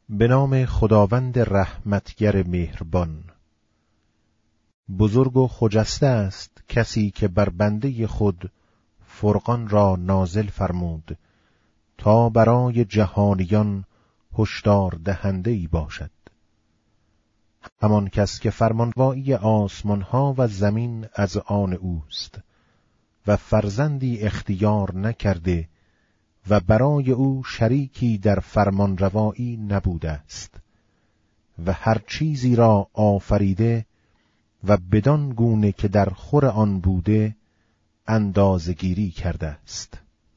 به نام خداوند رحمتگر مهربان. بزرگ و خجسته است کسی که بر بنده خود فرقان را نازل فرمود تا برای جهانیان هشدار دهنده‌ای باشد. همان کس که فرمانروایی آسمانها و زمین از آن اوست و فرزندی اختیار نکرده و برای او شریکی در فرمانروایی نبوده است و هر چیزی را آفریده و بدان گونه که در خور آن بوده اندازه‌گیری کرده است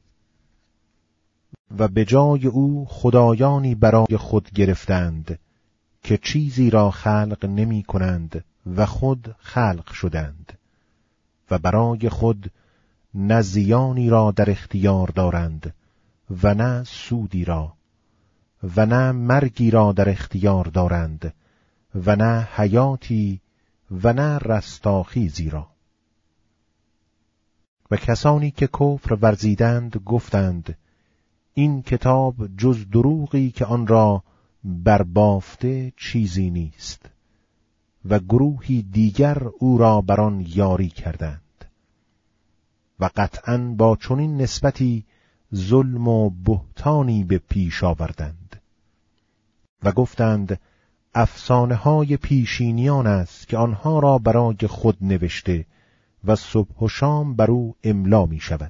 و به جای او خدایانی برای خود گرفتند که چیزی را خلق نمی کنند و خود خلق شدند و برای خود نه زیانی را در اختیار دارند و نه سودی را و نه مرگی را در اختیار دارند و نه حیاتی و نه رستاخیزی را. و کسانی که کفر ورزیدند گفتند این کتاب جز دروغی که آن را بربافته چیزی نیست و گروهی دیگر او را بر آن یاری کردند و قطعاً با چنین نسبتی ظلم و بهتانی به پیش آوردند و گفتند افسانه های پیشینیان است که آنها را برای خود نوشته و صبح و شام بر او املا می شود.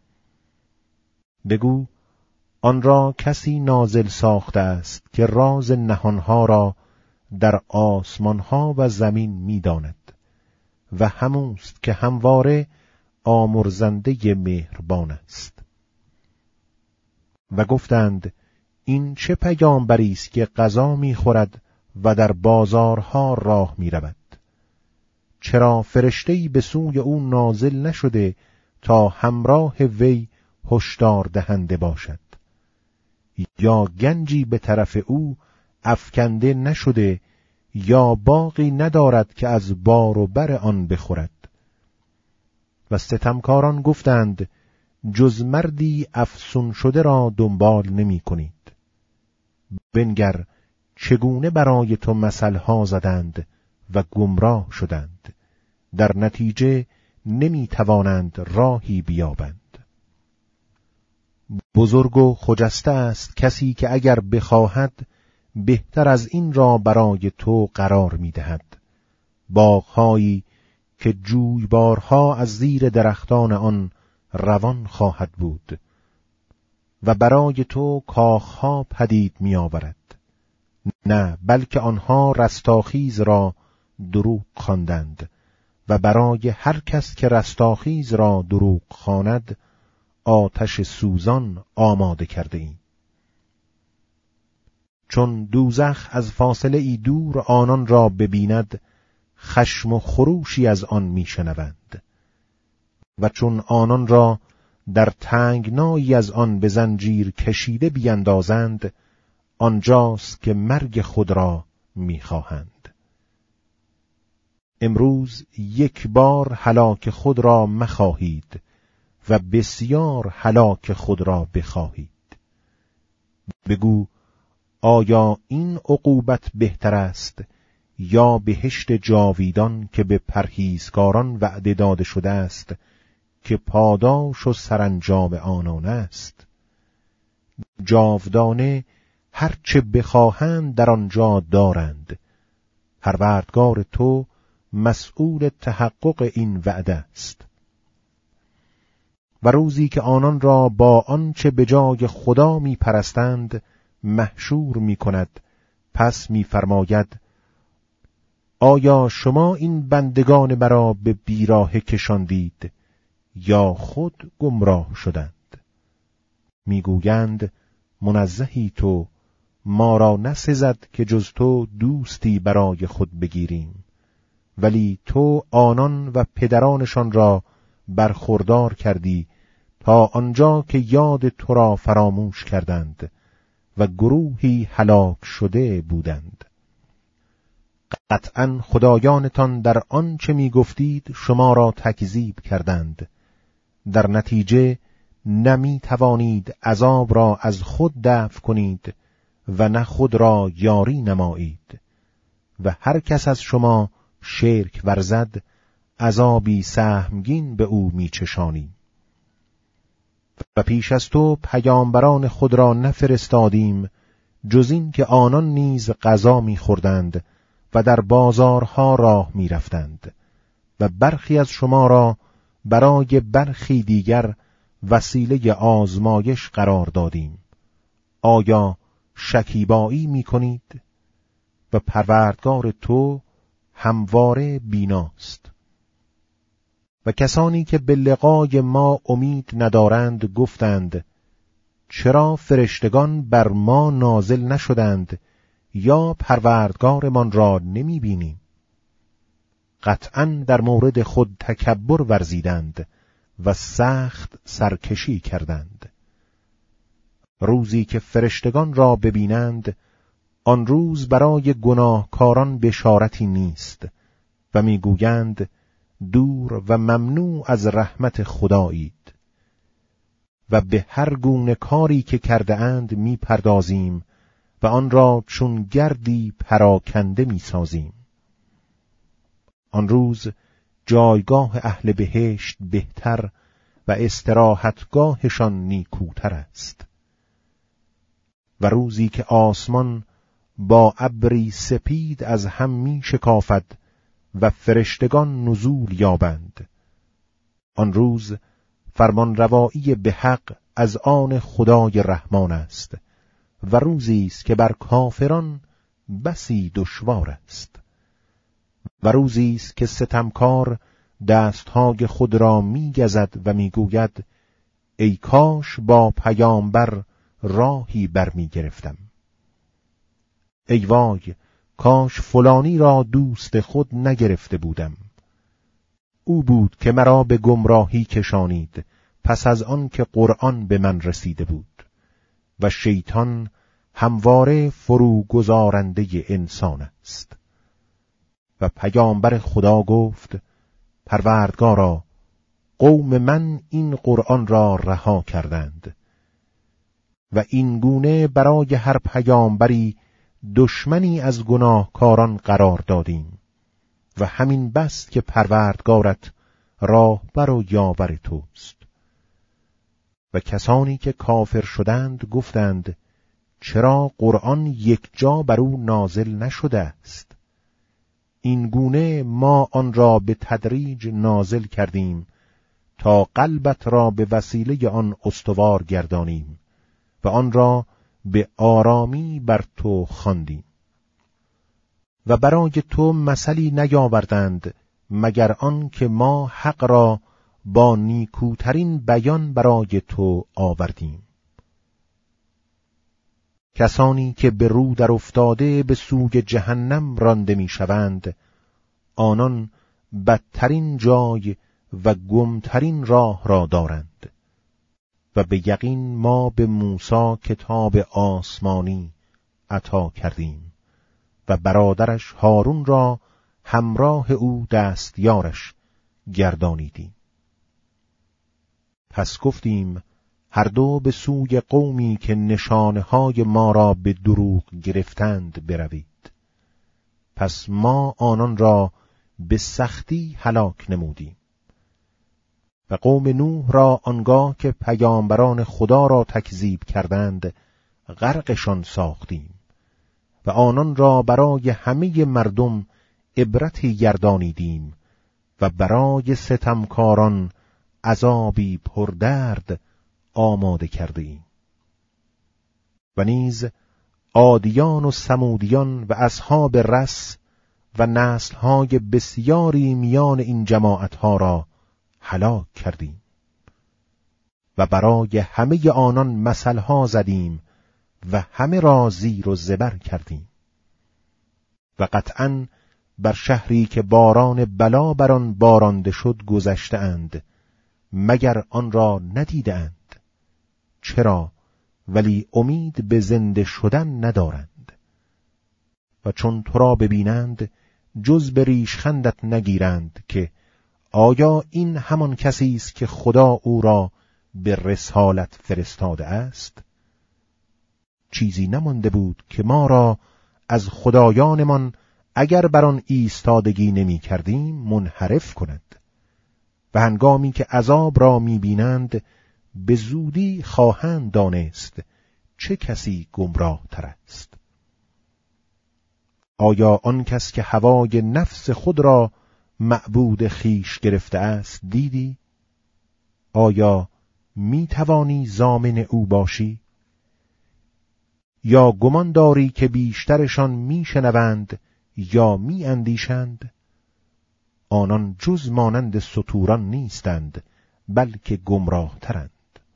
بگو آن را کسی نازل ساخته است که راز نهانها را در آسمانها و زمین می داند و هموست که همواره آمرزنده مهربان است. و گفتند این چه پیامبری است که غذا می خورد و در بازارها راه می رود؟ چرا فرشته‌ای به سوی او نازل نشده تا همراه وی هشدار دهنده باشد؟ یا گنجی به طرف او افکنده نشده یا باغی ندارد که از بار و بر آن بخورد؟ و ستمکاران گفتند جز مردی افسون شده را دنبال نمی کنید. بنگر چگونه برای تو مثلها زدند و گمراه شدند، در نتیجه نمی توانند راهی بیابند. بزرگ و خجسته است کسی که اگر بخواهد بهتر از این را برای تو قرار می دهد، باغهایی که جویبارها از زیر درختان آن روان خواهد بود و برای تو کاخها پدید می آورد. نه بلکه آنها رستاخیز را دروغ خواندند و برای هر کس که رستاخیز را دروغ خواند آتش سوزان آماده کرده ایم. چون دوزخ از فاصله ای دور آنان را ببیند خشم و خروشی از آن میشنوند و چون آنان را در تنگنایی از آن به زنجیر کشیده بیندازند آنجاست که مرگ خود را میخواهند. امروز یک بار هلاک خود را مخواهید و بسیار هلاک خود را بخواهید. بگو آیا این عقوبت بهتر است یا بهشت جاویدان که به پرهیزکاران وعده داده شده است که پاداش و سرانجام آنان است؟ جاودانه هر چه بخواهند در آنجا دارند. پروردگار تو مسئول تحقق این وعده است. و روزی که آنان را با آنچه به جای خدا می پرستند محشور می کند، پس می فرماید آیا شما این بندگان مرا به بیراهه کشاندید یا خود گمراه شدند؟ می گویند منزهی تو، ما را نسزد که جز تو دوستی برای خود بگیریم، ولی تو آنان و پدرانشان را برخوردار کردی تا آنجا که یاد تو را فراموش کردند و گروهی هلاک شده بودند. قطعاً خدایانتان در آنچه می گفتید شما را تکذیب کردند، در نتیجه نمی توانید عذاب را از خود دفع کنید و نه خود را یاری نمایید و هر کس از شما شرک ورزد عذابی سهمگین به او میچشانیم. و پیش از تو پیامبران خود را نفرستادیم جز این که آنان نیز غذا می‌خوردند و در بازارها راه می‌رفتند و برخی از شما را برای برخی دیگر وسیله آزمایش قرار دادیم. آیا شکیبایی می‌کنید؟ و پروردگار تو همواره بیناست. و کسانی که به لقای ما امید ندارند گفتند چرا فرشتگان بر ما نازل نشدند یا پروردگارمان را نمی بینیم؟ قطعاً در مورد خود تکبر ورزیدند و سخت سرکشی کردند. روزی که فرشتگان را ببینند آن روز برای گناهکاران بشارتی نیست و میگویند دور و ممنوع از رحمت خدایید و به هر گونه کاری که کرده اند می پردازیم و آن را چون گردی پراکنده می سازیم. آن روز جایگاه اهل بهشت بهتر و استراحتگاهشان نیکوتر است. و روزی که آسمان با ابری سپید از هم می شکافد و فرشتگان نزول یابند، آن روز فرمانروایی به حق از آن خدای رحمان است و روزی است که بر کافران بسی دشوار است. و روزی است که ستمکار دستهای خود را می‌گزد و می‌گوید ای کاش با پیامبر راهی برمی‌گرفتم. ای وای، کاش فلانی را دوست خود نگرفته بودم. او بود که مرا به گمراهی کشانید پس از آن که قرآن به من رسیده بود. و شیطان همواره فروگذارنده انسان است. و پیامبر خدا گفت پروردگارا، قوم من این قرآن را رها کردند و این گونه برای هر پیامبری دشمنی از گناهکاران قرار دادیم و همین بس که پروردگارت راهبر و یاور توست. و کسانی که کافر شدند گفتند چرا قرآن یک جا بر او نازل نشده است؟ این گونه ما آن را به تدریج نازل کردیم تا قلبت را به وسیله آن استوار گردانیم و آن را به آرامی بر تو خواندیم. و برای تو مثلی نیاوردند مگر آن که ما حق را با نیکوترین بیان برای تو آوردیم. کسانی که به رو در افتاده به سوی جهنم رانده می شوند، آنان بدترین جای و گمترین راه را دارند. و به یقین ما به موسی کتاب آسمانی عطا کردیم و برادرش هارون را همراه او دستیارش گردانیدیم. پس گفتیم هر دو به سوی قومی که نشانه‌های ما را به دروغ گرفتند بروید. پس ما آنان را به سختی هلاک نمودیم. و قوم نوح را آنگاه که پیامبران خدا را تکذیب کردند غرقشان ساختیم و آنان را برای همه مردم عبرتی گردانیدیم و برای ستمکاران عذابی پردرد آماده کرده ایم. و نیز عادیان و ثمودیان و اصحاب رس و نسل‌های بسیاری میان این جماعت‌ها را هلاک کردیم و برای همه آنان مثلها زدیم و همه را زیر و زبر کردیم. و قطعاً بر شهری که باران بلا بر آن بارانده شد گذشته اند مگر آن را ندیده اند. چرا؟ ولی امید به زنده شدن ندارند. و چون تو را ببینند جز به ریشخندت نگیرند که آیا این همان کسی است که خدا او را به رسالت فرستاده است؟ چیزی نمانده بود که ما را از خدایانمان اگر بر آن ایستادگی نمی کردیم منحرف کند و هنگامی که عذاب را می بینند به زودی خواهند دانست چه کسی گمراه تر است. آیا آن کس که هوای نفس خود را معبود خیش گرفته است دیدی؟ آیا می توانی ضامن او باشی؟ یا گمان داری که بیشترشان می شنوند یا می اندیشند؟ آنان جز مانند ستوران نیستند بلکه گمراه ترند.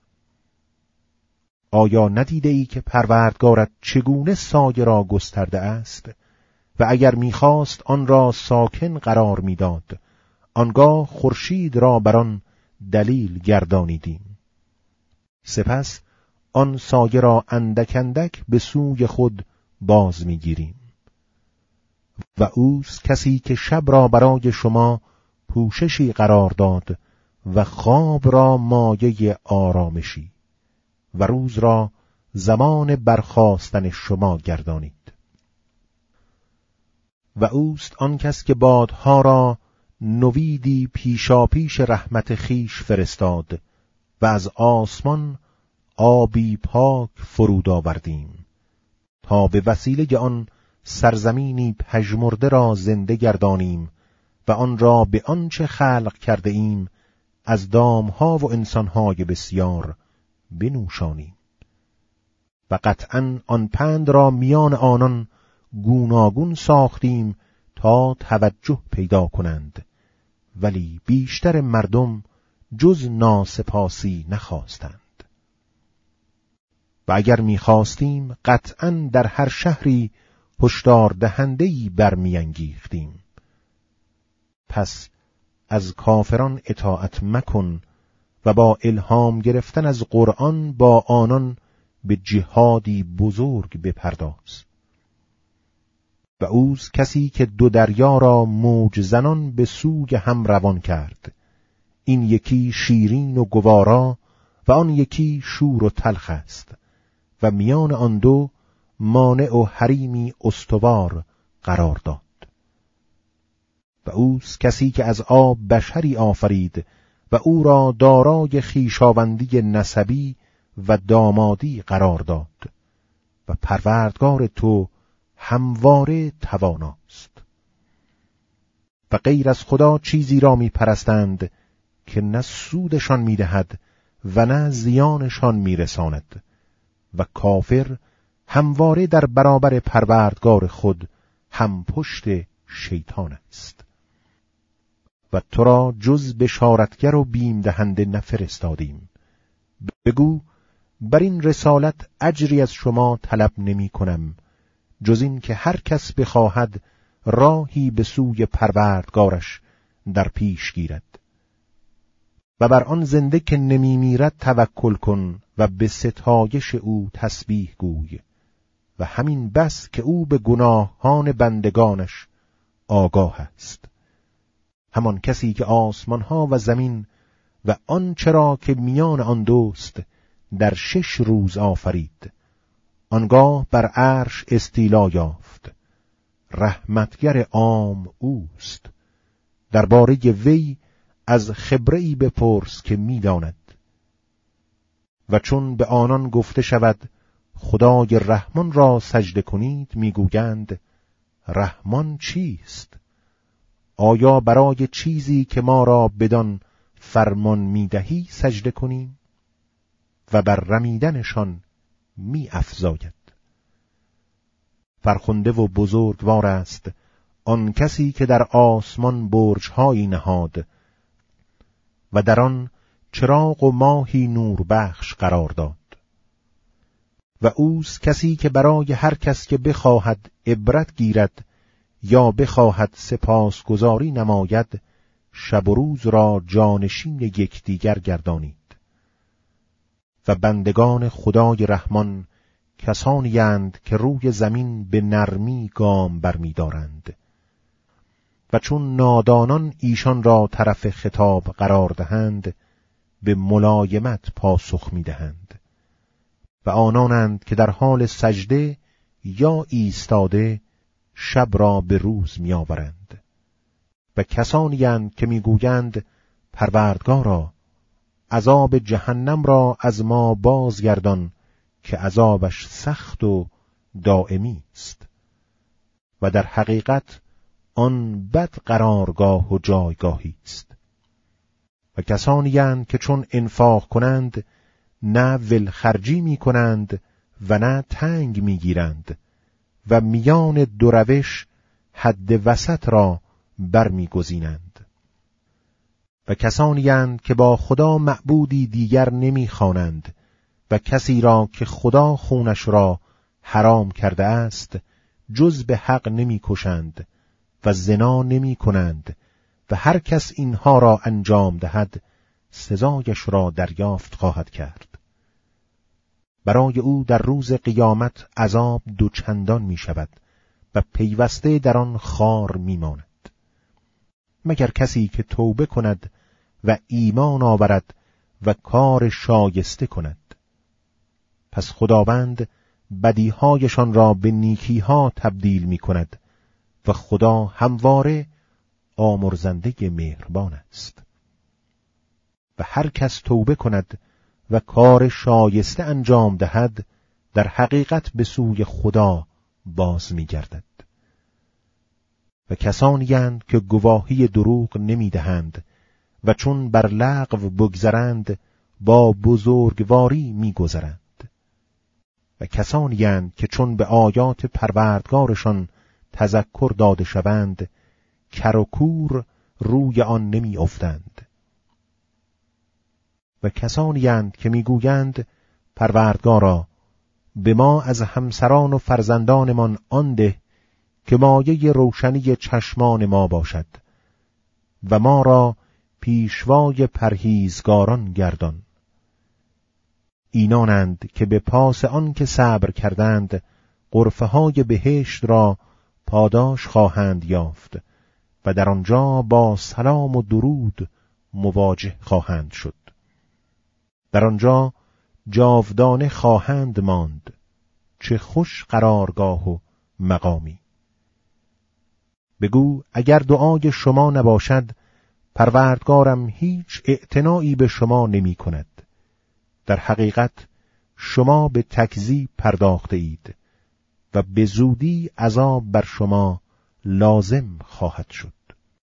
آیا ندیده ای که پروردگارت چگونه سایه را گسترده است و اگر می‌خواست آن را ساکن قرار می‌داد آنگاه خورشید را بر آن دلیل گردانیدیم. سپس آن سایه را اندک اندک به سوی خود باز می‌گیریم. و اوست کسی که شب را برای شما پوششی قرار داد و خواب را مایه آرامشی و روز را زمان برخاستن شما گردانید. و اوست آن کس که بادها را نویدی پیشاپیش رحمت خیش فرستاد و از آسمان آبی پاک فرود آوردیم تا به وسیله آن سرزمینی پژمرده را زنده گردانیم و آن را به آنچه خلق کرده ایم از دامها و انسانهای بسیار بنوشانیم. و قطعاً آن پند را میان آنان گوناگون ساختیم تا توجه پیدا کنند، ولی بیشتر مردم جز ناسپاسی نخواستند. و اگر می‌خواستیم قطعاً در هر شهری هشدار دهنده‌ای برمی‌انگیختیم. پس از کافران اطاعت مکن و با الهام گرفتن از قرآن با آنان به جهادی بزرگ بپرداز. و اوست کسی که دو دریا را موج زنان به سوی هم روان کرد، این یکی شیرین و گوارا و آن یکی شور و تلخ است و میان آن دو مانع و حریمی استوار قرار داد. و اوست کسی که از آب بشری آفرید و او را دارای خویشاوندی نسبی و دامادی قرار داد و پروردگار تو همواره تواناست. و غیر از خدا چیزی را می پرستند که نه سودشان می دهد و نه زیانشان می رساند و کافر همواره در برابر پروردگار خود هم پشت شیطان است. و تو را جز بشارتگر و بیم دهنده نفرستادیم. بگو بر این رسالت اجری از شما طلب نمی کنم جز این که هر کس بخواهد راهی به سوی پروردگارش در پیش گیرد و بر آن زنده که نمی میرد توکل کن و به ستایش او تسبیح گوی و همین بس که او به گناهان بندگانش آگاه است. همان کسی که آسمانها و زمین و آنچه را که میان آن دوست در 6 روز آفرید، آنگاه بر عرش استیلا یافت. رحمتگر عام اوست. درباره وی از خبره‌ای بپرس که می‌داند. و چون به آنان گفته شود خدای رحمان را سجده کنید، میگویند رحمان چیست؟ آیا برای چیزی که ما را بدان فرمان میدهی سجده کنیم؟ و بر رمیدنشان می افزاید. فرخنده و بزرگوار است آن کسی که در آسمان برج‌هایی نهاد و در آن چراغ و ماهی نور بخش قرار داد. و اوست کسی که برای هر کس که بخواهد عبرت گیرد یا بخواهد سپاسگزاری نماید، شب و روز را جانشین یکدیگر گردانید. و بندگان خدای رحمان کسانی اند که روی زمین به نرمی گام برمی‌دارند و چون نادانان ایشان را طرف خطاب قرار دهند به ملایمت پاسخ می‌دهند و آنانند که در حال سجده یا ایستاده شب را به روز می‌آورند. و کسانی اند که می‌گویند پروردگارا عذاب جهنم را از ما بازگردان که عذابش سخت و دائمی است و در حقیقت آن بد قرارگاه و جایگاهی است. و کسانی اند که چون انفاق کنند نه ولخرجی می کنند و نه تنگ می گیرند و میان دو روش حد وسط را برمی گزینند. و کسانی اند که با خدا معبودی دیگر نمی خوانند و کسی را که خدا خونش را حرام کرده است جز به حق نمی کشند و زنا نمی کنند و هر کس اینها را انجام دهد سزایش را دریافت خواهد کرد. برای او در روز قیامت عذاب دوچندان می شود و پیوسته در آن خار می ماند. مگر کسی که توبه کند و ایمان آورد و کار شایسته کند. پس خداوند بدیهایشان را به نیکیها تبدیل می کند و خدا همواره آمرزنده مهربان است. و هر کس توبه کند و کار شایسته انجام دهد در حقیقت به سوی خدا باز می گردد. و کسانی اند که گواهی دروغ نمی دهند و چون بر لغو بگذرند با بزرگواری می گذرند. و کسانی اند که چون به آیات پروردگارشان تذکر داده شوند کر و کور روی آن نمی افتند. و کسانی اند که میگویند پروردگارا به ما از همسران و فرزندانمان آن ده که مایه روشنی چشمان ما باشد و ما را پیشوای پرهیزگاران گردان. اینانند که به پاس آن که صبر کردند غرفه های بهشت را پاداش خواهند یافت و در آنجا با سلام و درود مواجه خواهند شد. در آنجا جاودانه خواهند ماند. چه خوش قرارگاه و مقامی. بگو اگر دعای شما نباشد پروردگارم هیچ اعتنایی به شما نمی کند. در حقیقت شما به تکذیب پرداخته اید و به زودی عذاب بر شما لازم خواهد شد.